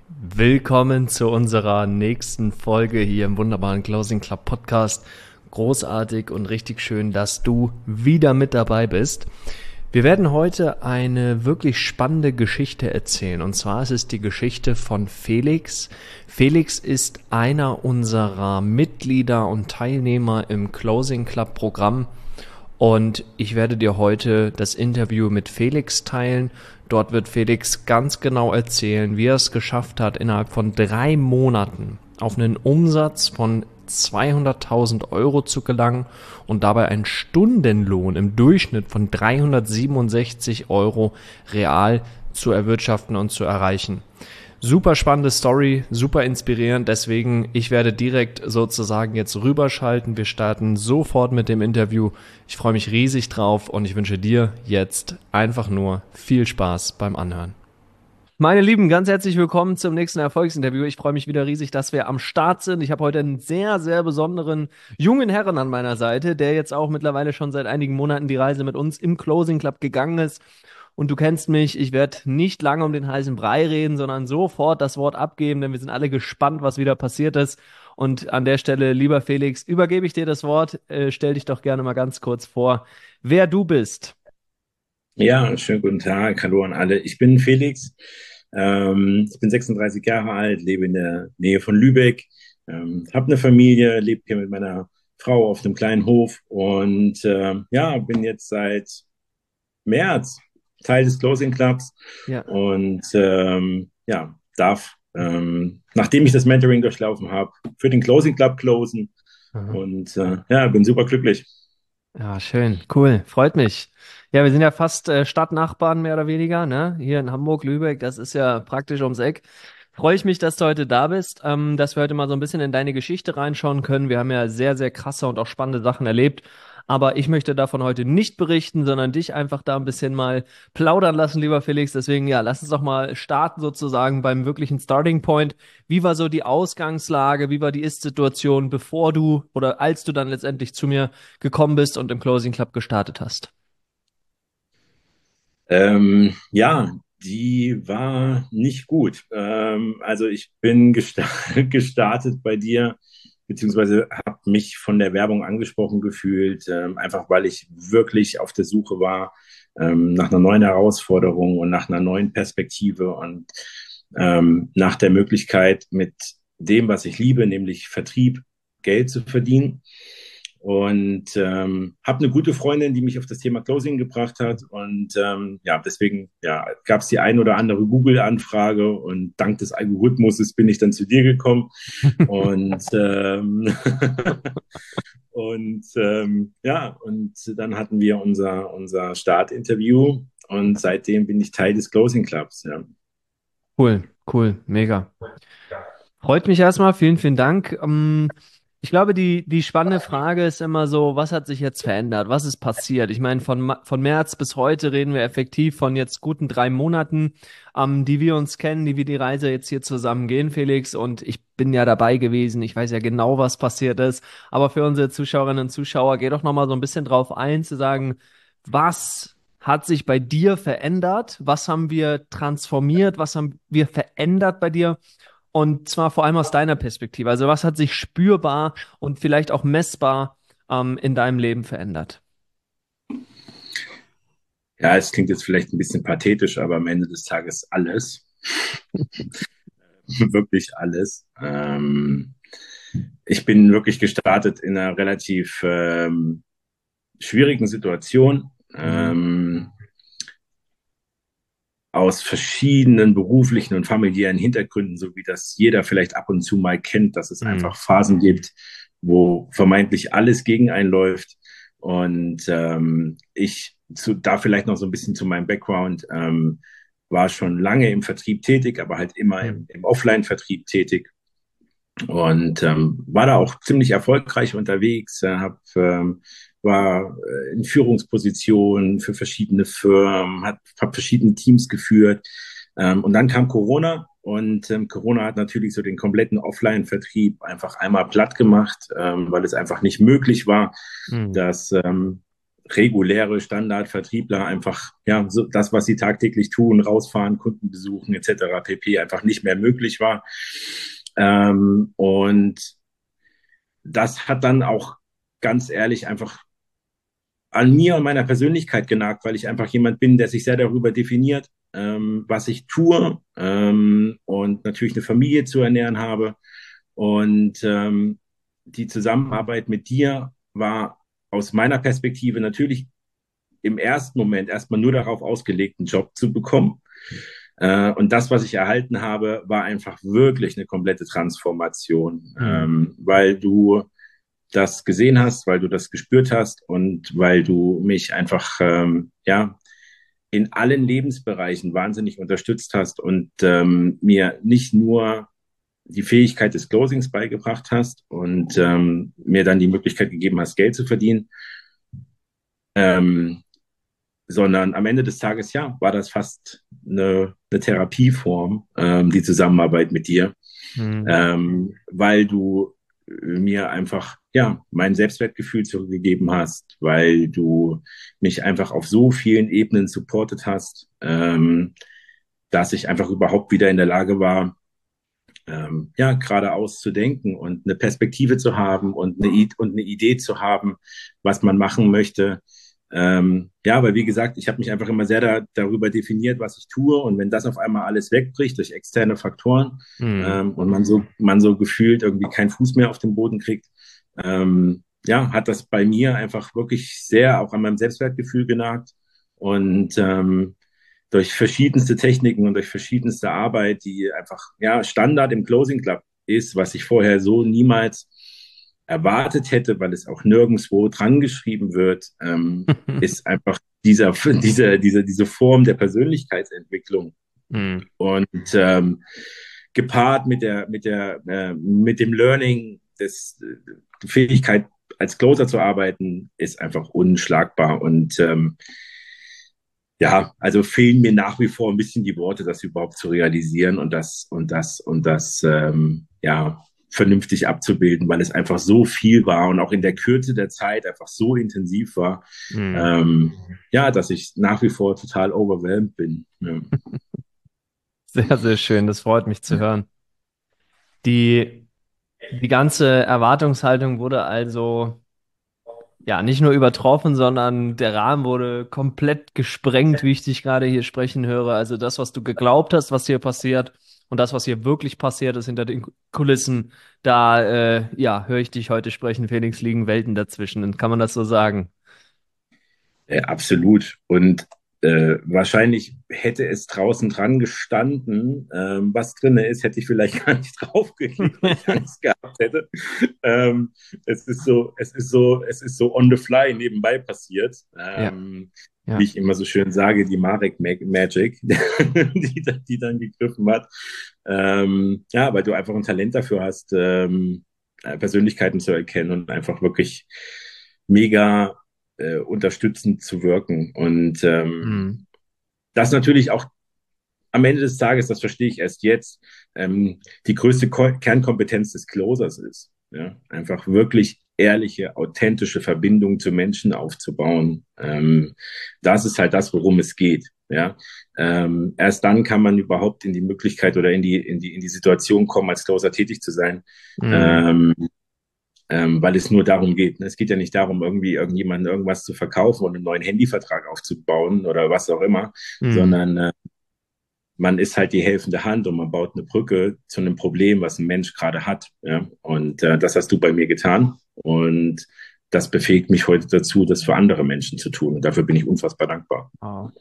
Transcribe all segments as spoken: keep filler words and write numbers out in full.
Willkommen zu unserer nächsten Folge hier im wunderbaren Closing Club Podcast. Großartig und richtig schön, dass du wieder mit dabei bist. Wir werden heute eine wirklich spannende Geschichte erzählen. Und zwar ist es die Geschichte von Felix. Felix ist einer unserer Mitglieder und Teilnehmer im Closing Club Programm. Und ich werde dir heute das Interview mit Felix teilen. Dort wird Felix ganz genau erzählen, wie er es geschafft hat, innerhalb von drei Monaten auf einen Umsatz von zweihunderttausend Euro zu gelangen und dabei einen Stundenlohn im Durchschnitt von dreihundertsiebenundsechzig Euro real zu erwirtschaften und zu erreichen. Super spannende Story, super inspirierend, deswegen ich werde direkt sozusagen jetzt rüberschalten. Wir starten sofort mit dem Interview. Ich freue mich riesig drauf und ich wünsche dir jetzt einfach nur viel Spaß beim Anhören. Meine Lieben, ganz herzlich willkommen zum nächsten Erfolgsinterview. Ich freue mich wieder riesig, dass wir am Start sind. Ich habe heute einen sehr, sehr besonderen jungen Herren an meiner Seite, der jetzt auch mittlerweile schon seit einigen Monaten die Reise mit uns im Closing Club gegangen ist. Und du kennst mich, ich werde nicht lange um den heißen Brei reden, sondern sofort das Wort abgeben, denn wir sind alle gespannt, was wieder passiert ist. Und an der Stelle, lieber Felix, übergebe ich dir das Wort. Äh, stell dich doch gerne mal ganz kurz vor, wer du bist. Ja, schönen guten Tag. Hallo an alle. Ich bin Felix. Ähm, ich bin sechsunddreißig Jahre alt, lebe in der Nähe von Lübeck, ähm, habe eine Familie, lebe hier mit meiner Frau auf einem kleinen Hof und ähm, ja, bin jetzt seit März Teil des Closing Clubs Ja. und ähm, ja, darf, ähm, nachdem ich das Mentoring durchlaufen habe, für den Closing Club closen Aha. und äh, ja, bin super glücklich. Ja, schön, cool, freut mich. Ja, wir sind ja fast äh, Stadtnachbarn mehr oder weniger, ne? Hier in Hamburg, Lübeck, das ist ja praktisch ums Eck. Freue ich mich, dass du heute da bist, ähm, dass wir heute mal so ein bisschen in deine Geschichte reinschauen können. Wir haben ja sehr, sehr krasse und auch spannende Sachen erlebt. Aber ich möchte davon heute nicht berichten, sondern dich einfach da ein bisschen mal plaudern lassen, lieber Felix. Deswegen, ja, lass uns doch mal starten sozusagen beim wirklichen Starting Point. Wie war so die Ausgangslage? Wie war die Ist-Situation, bevor du oder als du dann letztendlich zu mir gekommen bist und im Closing Club gestartet hast? Ähm, ja, die war nicht gut. Ähm, also ich bin gesta gestartet bei dir, beziehungsweise habe mich von der Werbung angesprochen gefühlt, ähm, einfach weil ich wirklich auf der Suche war ähm, nach einer neuen Herausforderung und nach einer neuen Perspektive und ähm, nach der Möglichkeit, mit dem, was ich liebe, nämlich Vertrieb, Geld zu verdienen. Und ähm, habe eine gute Freundin, die mich auf das Thema Closing gebracht hat. Und ähm, ja, deswegen ja, gab es die ein oder andere Google-Anfrage und dank des Algorithmuses bin ich dann zu dir gekommen. Und ähm, und ähm, ja, und dann hatten wir unser, unser Startinterview und seitdem bin ich Teil des Closing Clubs. Ja. Cool, cool, mega. Freut mich erstmal, vielen, vielen Dank. Ähm, ich glaube, die, die spannende Frage ist immer so, was hat sich jetzt verändert? Was ist passiert? Ich meine, von, Ma- von März bis heute reden wir effektiv von jetzt guten drei Monaten, ähm, die wir uns kennen, die wir die Reise jetzt hier zusammen gehen, Felix. Und ich bin ja dabei gewesen. Ich weiß ja genau, was passiert ist. Aber für unsere Zuschauerinnen und Zuschauer, geh doch nochmal so ein bisschen drauf ein, zu sagen, was hat sich bei dir verändert? Was haben wir transformiert? Was haben wir verändert bei dir? Und zwar vor allem aus deiner Perspektive. Also was hat sich spürbar und vielleicht auch messbar ähm, in deinem Leben verändert? Ja, es klingt jetzt vielleicht ein bisschen pathetisch, aber am Ende des Tages alles, wirklich alles. Ähm, ich bin wirklich gestartet in einer relativ ähm, schwierigen Situation. Mhm. Ähm, aus verschiedenen beruflichen und familiären Hintergründen, so wie das jeder vielleicht ab und zu mal kennt, dass es Mhm. einfach Phasen gibt, wo vermeintlich alles gegen einen läuft. Und ähm, ich zu, da vielleicht noch so ein bisschen zu meinem Background, ähm, war schon lange im Vertrieb tätig, aber halt immer Mhm. im, im Offline-Vertrieb tätig und ähm, war da auch ziemlich erfolgreich unterwegs, äh, hab, ähm, war äh, in Führungspositionen für verschiedene Firmen, hat, hab verschiedene Teams geführt. Ähm, und dann kam Corona und ähm, Corona hat natürlich so den kompletten Offline-Vertrieb einfach einmal platt gemacht, ähm, weil es einfach nicht möglich war, Mhm. dass ähm, reguläre Standardvertriebler einfach, ja, so das, was sie tagtäglich tun, rausfahren, Kunden besuchen, et cetera pp. Einfach nicht mehr möglich war. Ähm, und das hat dann auch ganz ehrlich einfach an mir und meiner Persönlichkeit genagt, weil ich einfach jemand bin, der sich sehr darüber definiert, ähm, was ich tue, ähm, und natürlich eine Familie zu ernähren habe. Und ähm, die Zusammenarbeit mit dir war aus meiner Perspektive natürlich im ersten Moment erstmal nur darauf ausgelegt, einen Job zu bekommen. Äh, und das, was ich erhalten habe, war einfach wirklich eine komplette Transformation, Mhm. ähm, weil du das gesehen hast, weil du das gespürt hast und weil du mich einfach, ähm, ja, in allen Lebensbereichen wahnsinnig unterstützt hast und ähm, mir nicht nur die Fähigkeit des Closings beigebracht hast und ähm, mir dann die Möglichkeit gegeben hast, Geld zu verdienen, ähm, sondern am Ende des Tages, ja, war das fast eine, eine Therapieform, ähm, die Zusammenarbeit mit dir, Mhm. ähm, weil du mir einfach, ja, mein Selbstwertgefühl zurückgegeben hast, weil du mich einfach auf so vielen Ebenen supportet hast, ähm, dass ich einfach überhaupt wieder in der Lage war, ähm, ja, geradeaus zu denken und eine Perspektive zu haben und eine, und eine Idee zu haben, was man machen möchte. Ähm, ja, weil wie gesagt, ich habe mich einfach immer sehr da, darüber definiert, was ich tue. Und wenn das auf einmal alles wegbricht durch externe Faktoren, Mhm. ähm, und man so, man so gefühlt irgendwie keinen Fuß mehr auf den Boden kriegt, ähm, ja, hat das bei mir einfach wirklich sehr auch an meinem Selbstwertgefühl genagt. Und ähm, durch verschiedenste Techniken und durch verschiedenste Arbeit, die einfach, ja, Standard im Closing Club ist, was ich vorher so niemals erwartet hätte, weil es auch nirgendwo dran geschrieben wird, ähm, ist einfach dieser, diese, diese, diese Form der Persönlichkeitsentwicklung. Mhm. Und ähm, gepaart mit der, mit der, äh, mit dem Learning des die Fähigkeit, als Closer zu arbeiten, ist einfach unschlagbar. Und ähm, ja, also fehlen mir nach wie vor ein bisschen die Worte, das überhaupt zu realisieren und das und das und das ähm, ja vernünftig abzubilden, weil es einfach so viel war und auch in der Kürze der Zeit einfach so intensiv war, Mhm. ähm, ja, dass ich nach wie vor total overwhelmed bin. Ja. Sehr, sehr schön. Das freut mich zu hören. Die, die ganze Erwartungshaltung wurde also ja nicht nur übertroffen, sondern der Rahmen wurde komplett gesprengt, wie ich dich gerade hier sprechen höre. Also das, was du geglaubt hast, was hier passiert und das, was hier wirklich passiert ist hinter den Kulissen, da äh, ja, höre ich dich heute sprechen, Felix, liegen Welten dazwischen. Kann man das so sagen? Äh, absolut. Und äh, wahrscheinlich hätte es draußen dran gestanden, ähm, was drin ist, hätte ich vielleicht gar nicht drauf geklickt, weil ich Angst gehabt hätte. Ähm, es ist so, es ist so, es ist so on the fly nebenbei passiert. Ja, Ähm, wie ja. ich immer so schön sage, die Marek Magic, die, die dann gegriffen hat. Ähm, ja, weil du einfach ein Talent dafür hast, ähm, Persönlichkeiten zu erkennen und einfach wirklich mega äh, unterstützend zu wirken. Und ähm, Hm. das natürlich auch am Ende des Tages, das verstehe ich erst jetzt, ähm, die größte Ko Kernkompetenz des Closers ist. Ja? Einfach wirklich ehrliche, authentische Verbindungen zu Menschen aufzubauen. Ähm, das ist halt das, worum es geht. Ja, ähm, erst dann kann man überhaupt in die Möglichkeit oder in die in die in die Situation kommen, als Closer tätig zu sein. Hm. Ähm, ähm, weil es nur darum geht. Ne? Es geht ja nicht darum, irgendwie irgendjemandem irgendwas zu verkaufen und einen neuen Handyvertrag aufzubauen oder was auch immer, Hm. sondern äh, man ist halt die helfende Hand und man baut eine Brücke zu einem Problem, was ein Mensch gerade hat. Ja? Und äh, das hast du bei mir getan. Und das befähigt mich heute dazu, das für andere Menschen zu tun. Und dafür bin ich unfassbar dankbar. Wow.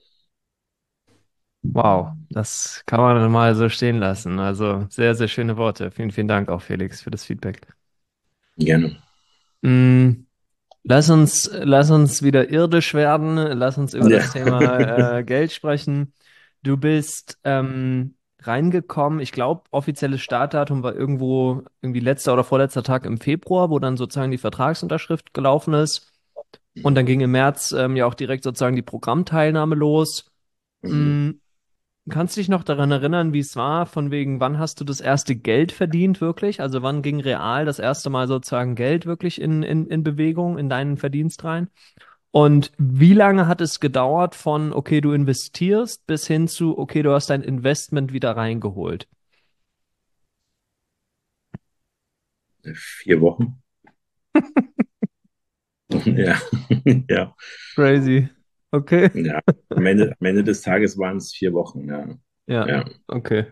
Wow, das kann man mal so stehen lassen. Also sehr, sehr schöne Worte. Vielen, vielen Dank auch, Felix, für das Feedback. Gerne. Mm, lass uns, lass uns wieder irdisch werden. Lass uns über Ja. das Thema äh, Geld sprechen. Du bist ähm, reingekommen. Ich glaube, offizielles Startdatum war irgendwo irgendwie letzter oder vorletzter Tag im Februar, wo dann sozusagen die Vertragsunterschrift gelaufen ist. Und dann ging im März ähm, ja auch direkt sozusagen die Programmteilnahme los. Mhm. Mm, kannst du dich noch daran erinnern, wie es war? Von wegen, wann hast du das erste Geld verdient wirklich? Also wann ging real das erste Mal sozusagen Geld wirklich in, in, in Bewegung, in deinen Verdienst rein? Und wie lange hat es gedauert von, okay, du investierst, bis hin zu, okay, du hast dein Investment wieder reingeholt? Vier Wochen. Ja, ja, Crazy. Okay. ja. Am Ende, am Ende des Tages waren es vier Wochen, ja. Ja, Ja, okay.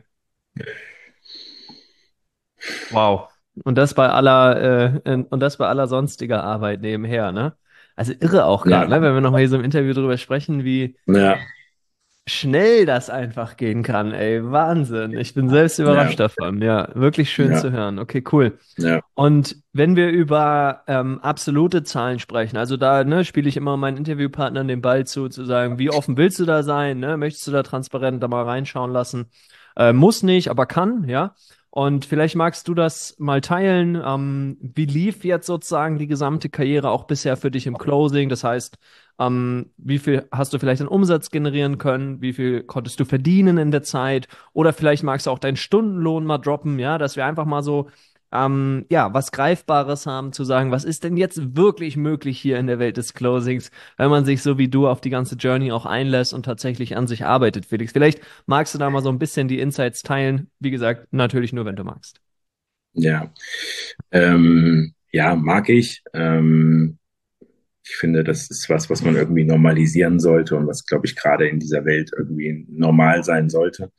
Wow. Und das bei aller, äh, und das bei aller sonstiger Arbeit nebenher, ne? Also irre auch gerade, ja, ne? Wenn wir nochmal hier so im Interview drüber sprechen, wie ja, schnell das einfach gehen kann, ey. Wahnsinn. Ich bin selbst ja, überrascht davon. Ja, wirklich schön ja, zu hören. Okay, cool. ja, Und wenn wir über ähm, absolute Zahlen sprechen, also da ne, spiele ich immer meinen Interviewpartnern den Ball zu, zu sagen, wie offen willst du da sein? Ne? Möchtest du da transparent da mal reinschauen lassen? Äh, muss nicht, aber kann, ja. Und vielleicht magst du das mal teilen. Ähm, wie lief jetzt sozusagen die gesamte Karriere auch bisher für dich im Closing? Das heißt, ähm, wie viel hast du vielleicht an Umsatz generieren können? Wie viel konntest du verdienen in der Zeit? Oder vielleicht magst du auch deinen Stundenlohn mal droppen, ja, dass wir einfach mal so ähm, ja, was Greifbares haben, zu sagen, was ist denn jetzt wirklich möglich hier in der Welt des Closings, wenn man sich so wie du auf die ganze Journey auch einlässt und tatsächlich an sich arbeitet, Felix. Vielleicht magst du da mal so ein bisschen die Insights teilen. Wie gesagt, natürlich nur, wenn du magst. ja. Ähm, ja, mag ich. Ähm, ich finde, das ist was, was man irgendwie normalisieren sollte und was, glaube ich, gerade in dieser Welt irgendwie normal sein sollte.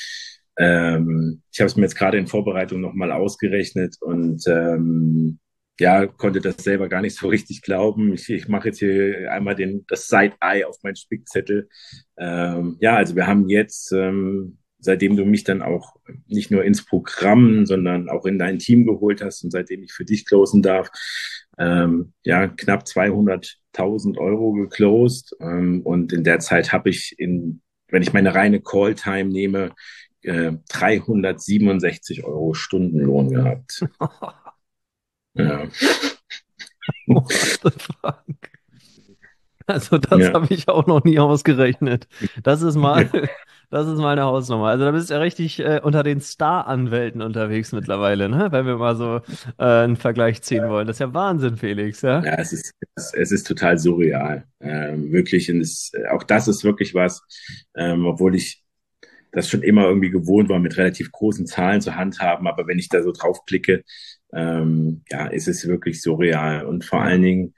Ähm, ich habe es mir jetzt gerade in Vorbereitung nochmal ausgerechnet und ähm, ja, konnte das selber gar nicht so richtig glauben. Ich, ich mache jetzt hier einmal den, das Side-Eye auf meinen Spickzettel. Ähm, ja, also wir haben jetzt, ähm, seitdem du mich dann auch nicht nur ins Programm, sondern auch in dein Team geholt hast und seitdem ich für dich closen darf, ähm, ja, knapp zweihunderttausend Euro geclosed. Ähm, und in der Zeit habe ich in, wenn ich meine reine Call-Time nehme, äh, dreihundertsiebenundsechzig Euro Stundenlohn gehabt. Ja, What the fuck? Also das ja, habe ich auch noch nie ausgerechnet. Das ist mal, das ist mal eine Hausnummer. Also da bist du ja richtig äh, unter den Star-Anwälten unterwegs mittlerweile, ne? Wenn wir mal so äh, einen Vergleich ziehen wollen. Das ist ja Wahnsinn, Felix, ja? ja, es ist, es, es ist total surreal. Ähm, wirklich, und es, auch das ist wirklich was, ähm, obwohl ich das schon immer irgendwie gewohnt war, mit relativ großen Zahlen zu handhaben. Aber wenn ich da so drauf klicke, ähm, ja, ist es wirklich surreal. Und vor Ja. allen Dingen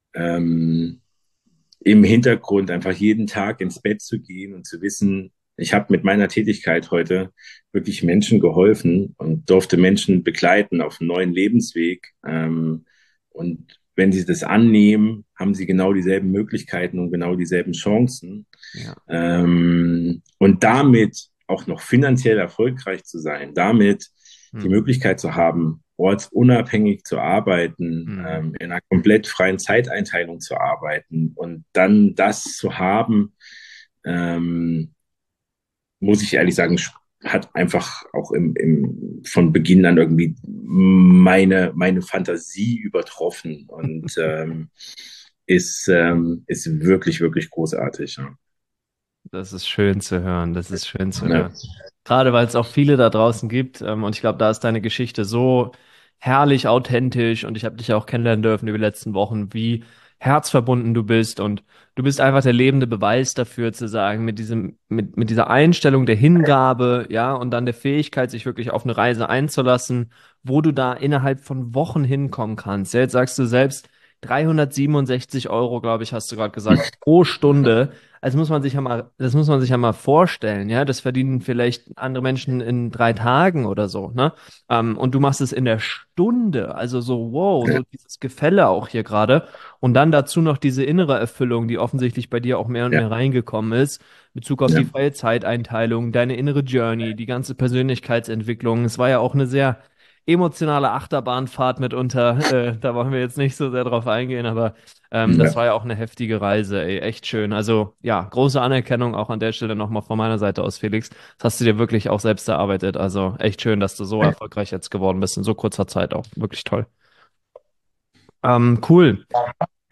ähm, im Hintergrund einfach jeden Tag ins Bett zu gehen und zu wissen, ich habe mit meiner Tätigkeit heute wirklich Menschen geholfen und durfte Menschen begleiten auf einen neuen Lebensweg. Ähm, und wenn sie das annehmen, haben sie genau dieselben Möglichkeiten und genau dieselben Chancen. Ja. Ähm, und damit auch noch finanziell erfolgreich zu sein, damit die Hm. Möglichkeit zu haben, ortsunabhängig zu arbeiten, Hm. ähm, in einer komplett freien Zeiteinteilung zu arbeiten und dann das zu haben, ähm, muss ich ehrlich sagen, hat einfach auch im, im, von Beginn an irgendwie meine, meine Fantasie übertroffen und ähm, ist, ähm, ist wirklich, wirklich großartig. Ja. Das ist schön zu hören. Das ist schön zu Ja. hören. Gerade weil es auch viele da draußen gibt. Ähm, und ich glaube, da ist deine Geschichte so herrlich authentisch. Und ich habe dich ja auch kennenlernen dürfen über die letzten Wochen, wie herzverbunden du bist. Und du bist einfach der lebende Beweis dafür, zu sagen, mit diesem, mit, mit dieser Einstellung der Hingabe, ja, und dann der Fähigkeit, sich wirklich auf eine Reise einzulassen, wo du da innerhalb von Wochen hinkommen kannst. Ja, jetzt sagst du selbst, dreihundertsiebenundsechzig Euro, glaube ich, hast du gerade gesagt, pro Stunde. Also muss man sich ja mal, das muss man sich ja mal vorstellen, ja. Das verdienen vielleicht andere Menschen in drei Tagen oder so, ne? Ähm, und du machst es in der Stunde. Also so, wow, so dieses Gefälle auch hier gerade. Und dann dazu noch diese innere Erfüllung, die offensichtlich bei dir auch mehr und Ja, mehr reingekommen ist, in Bezug auf die ja, freie Zeiteinteilung, deine innere Journey, die ganze Persönlichkeitsentwicklung. Es war ja auch eine sehr emotionale Achterbahnfahrt mitunter. Äh, da wollen wir jetzt nicht so sehr drauf eingehen, aber ähm, das ja. war ja auch eine heftige Reise, ey, echt schön. Also ja, große Anerkennung auch an der Stelle nochmal von meiner Seite aus, Felix. Das hast du dir wirklich auch selbst erarbeitet. Also echt schön, dass du so erfolgreich jetzt geworden bist in so kurzer Zeit auch. Wirklich toll. Ähm, cool.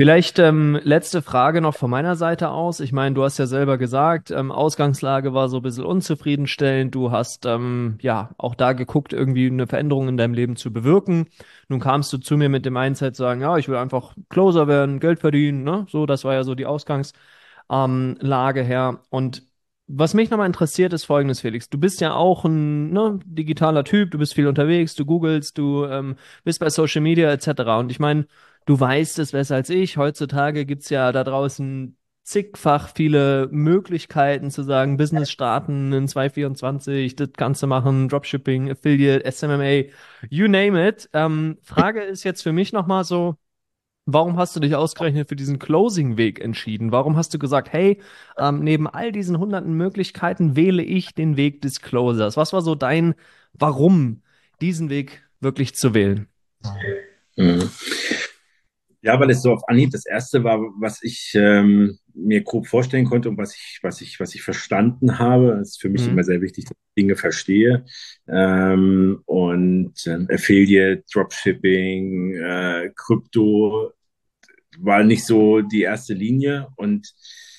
Vielleicht ähm, letzte Frage noch von meiner Seite aus. Ich meine, du hast ja selber gesagt, ähm, Ausgangslage war so ein bisschen unzufriedenstellend. Du hast ähm, ja auch da geguckt, irgendwie eine Veränderung in deinem Leben zu bewirken. Nun kamst du zu mir mit dem Mindset sagen, ja, ich will einfach Closer werden, Geld verdienen, ne? So, das war ja so die Ausgangslage ähm, Lage her. Und was mich nochmal interessiert, ist Folgendes, Felix. Du bist ja auch ein ne, digitaler Typ, du bist viel unterwegs, du googelst, du ähm, bist bei Social Media et cetera. Und ich meine, du weißt es besser als ich. Heutzutage gibt's ja da draußen zigfach viele Möglichkeiten zu sagen, Business starten in zwanzig vierundzwanzig, das Ganze machen, Dropshipping, Affiliate, S M M A, you name it. Ähm, Frage ist jetzt für mich nochmal so, warum hast du dich ausgerechnet für diesen Closing-Weg entschieden? Warum hast du gesagt, hey, ähm, neben all diesen hunderten Möglichkeiten wähle ich den Weg des Closers? Was war so dein Warum, diesen Weg wirklich zu wählen? Mhm. Ja, weil es so auf Anhieb das erste war, was ich ähm, mir grob vorstellen konnte und was ich, was ich, was ich verstanden habe. Es ist für mich immer Mhm. sehr wichtig, dass ich Dinge verstehe. Ähm, und ähm, Affiliate, Dropshipping, äh, Krypto war nicht so die erste Linie. Und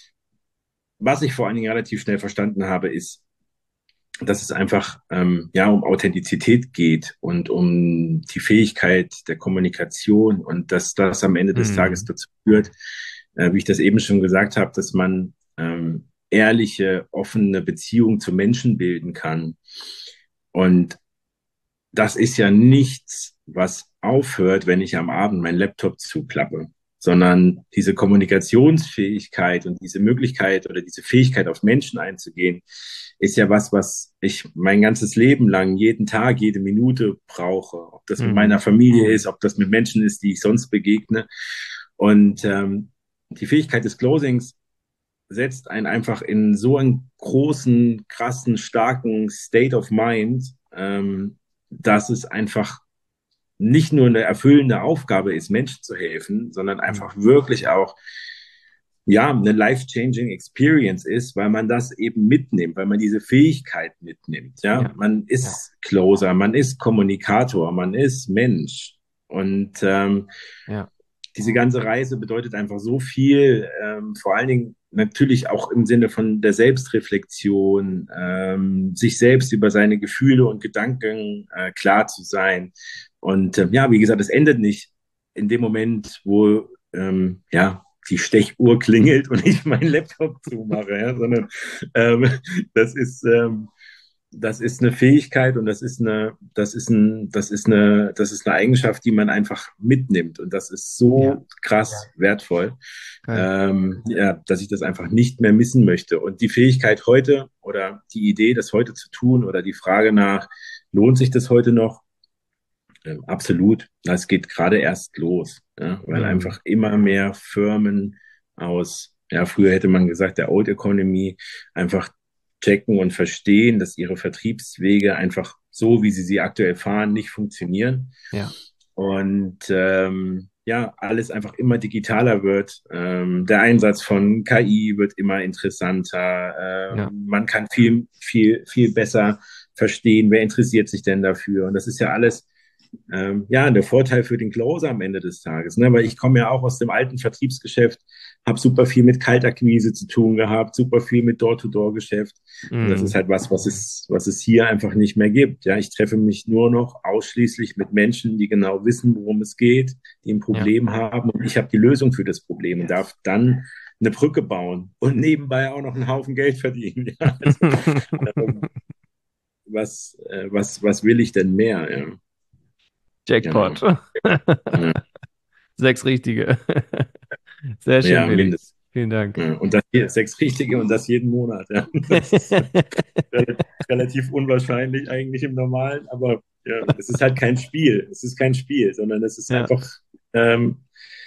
was ich vor allen Dingen relativ schnell verstanden habe, ist, dass es einfach ähm, ja um Authentizität geht und um die Fähigkeit der Kommunikation und dass das am Ende des Tages Mhm. dazu führt, äh, wie ich das eben schon gesagt habe, dass man ähm, ehrliche, offene Beziehungen zu Menschen bilden kann. Und das ist ja nichts, was aufhört, wenn ich am Abend meinen Laptop zuklappe, sondern diese Kommunikationsfähigkeit und diese Möglichkeit oder diese Fähigkeit, auf Menschen einzugehen, ist ja was, was ich mein ganzes Leben lang, jeden Tag, jede Minute brauche. Ob das mit meiner Mhm. Familie ist, ob das mit Menschen ist, die ich sonst begegne. Und ähm, die Fähigkeit des Closings setzt einen einfach in so einen großen, krassen, starken State of Mind, ähm, dass es einfach nicht nur eine erfüllende Aufgabe ist, Menschen zu helfen, sondern einfach Mhm. wirklich auch ja, eine life-changing Experience ist, weil man das eben mitnimmt, weil man diese Fähigkeit mitnimmt. Ja, Ja, man ist ja, Closer, man ist Kommunikator, man ist Mensch. Und ähm, ja. diese ganze Reise bedeutet einfach so viel, ähm, vor allen Dingen natürlich auch im Sinne von der Selbstreflexion, ähm, sich selbst über seine Gefühle und Gedanken äh, klar zu sein. Und ähm, ja, wie gesagt, es endet nicht in dem Moment, wo ähm, ja die Stechuhr klingelt und ich meinen Laptop zumache, ja, sondern ähm, das ist ähm, das ist eine Fähigkeit und das ist eine, das ist ein, das ist eine, das ist eine Eigenschaft, die man einfach mitnimmt. Und das ist Ja, so krass wertvoll, geil. ähm, ja, dass ich das einfach nicht mehr missen möchte. Und die Fähigkeit heute oder die Idee, das heute zu tun oder die Frage nach, lohnt sich das heute noch? Ähm, absolut. Es geht gerade erst los, ja, weil Mhm. einfach immer mehr Firmen aus, ja, früher hätte man gesagt, der Old Economy einfach checken und verstehen, dass ihre Vertriebswege einfach so, wie sie sie aktuell fahren, nicht funktionieren. Ja, Und ähm, ja, alles einfach immer digitaler wird. Ähm, der Einsatz von K I wird immer interessanter. ja, Ähm, man kann viel, viel, viel besser verstehen, wer interessiert sich denn dafür. Und das ist ja alles ähm, ja, der Vorteil für den Closer am Ende des Tages, ne? Weil ich komme ja auch aus dem alten Vertriebsgeschäft, habe super viel mit Kaltakquise zu tun gehabt, super viel mit Door-to-Door-Geschäft. Und das ist mhm. halt was, was es, was es hier einfach nicht mehr gibt. Ja, ich treffe mich nur noch ausschließlich mit Menschen, die genau wissen, worum es geht, die ein Ja, Problem haben und ich habe die Lösung für das Problem und darf dann eine Brücke bauen und nebenbei auch noch einen Haufen Geld verdienen. Ja, also, ähm, was, äh, was, was will ich denn mehr? Ja, genau. Jackpot. Ja. Sechs richtige. Sehr schön, Ja, Felix. mindestens. Vielen Dank. Ja, und das hier sechs richtige und das jeden Monat. Ja. Das ist rel- relativ unwahrscheinlich eigentlich im Normalen, aber ja, es ist halt kein Spiel. Es ist kein Spiel, sondern es ist Ja, einfach, ähm,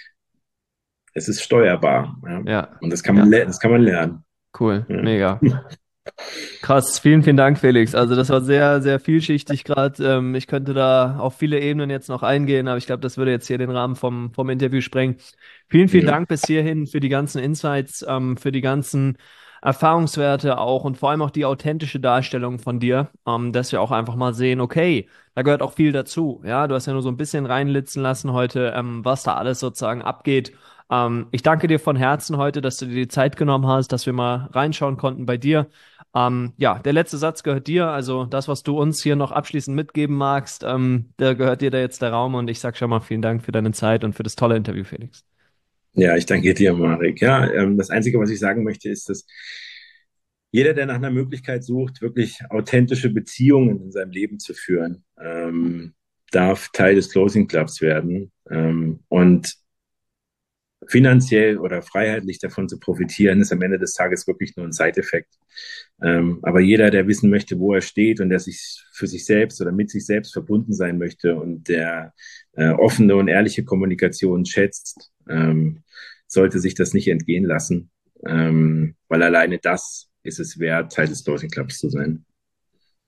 es ist steuerbar. Ja. ja, Und das kann man, ja. le- das kann man lernen. Cool, Ja. mega. Krass, vielen, vielen Dank, Felix. Also das war sehr, sehr vielschichtig gerade. Ähm, ich könnte da auf viele Ebenen jetzt noch eingehen, aber ich glaube, das würde jetzt hier den Rahmen vom, vom Interview sprengen. Vielen, vielen Ja. Dank bis hierhin für die ganzen Insights, ähm, für die ganzen Erfahrungswerte auch und vor allem auch die authentische Darstellung von dir, ähm, dass wir auch einfach mal sehen, okay, da gehört auch viel dazu. Ja, du hast ja nur so ein bisschen reinlitzen lassen heute, ähm, was da alles sozusagen abgeht. Ähm, ich danke dir von Herzen heute, dass du dir die Zeit genommen hast, dass wir mal reinschauen konnten bei dir. Ähm, ja, der letzte Satz gehört dir. Also das, was du uns hier noch abschließend mitgeben magst, ähm, da gehört dir da jetzt der Raum. Und ich sage schon mal vielen Dank für deine Zeit und für das tolle Interview, Felix. Ja, ich danke dir, Marek. Ja, ähm, das Einzige, was ich sagen möchte, ist, dass jeder, der nach einer Möglichkeit sucht, wirklich authentische Beziehungen in seinem Leben zu führen, ähm, darf Teil des Closing Clubs werden. Ähm, und finanziell oder freiheitlich davon zu profitieren, ist am Ende des Tages wirklich nur ein Side-Effekt. Ähm, aber jeder, der wissen möchte, wo er steht und der sich für sich selbst oder mit sich selbst verbunden sein möchte und der äh, offene und ehrliche Kommunikation schätzt, ähm, sollte sich das nicht entgehen lassen, ähm, weil alleine das ist es wert, Teil des Closing Clubs zu sein.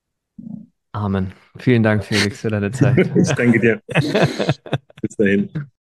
Amen. Vielen Dank, Felix, für deine Zeit. Ich danke dir. Bis dahin.